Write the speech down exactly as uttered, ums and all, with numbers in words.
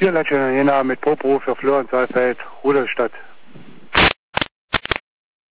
Hier Landsteiner Jena mit Popo für Florian Saalfeld, Rudolstadt.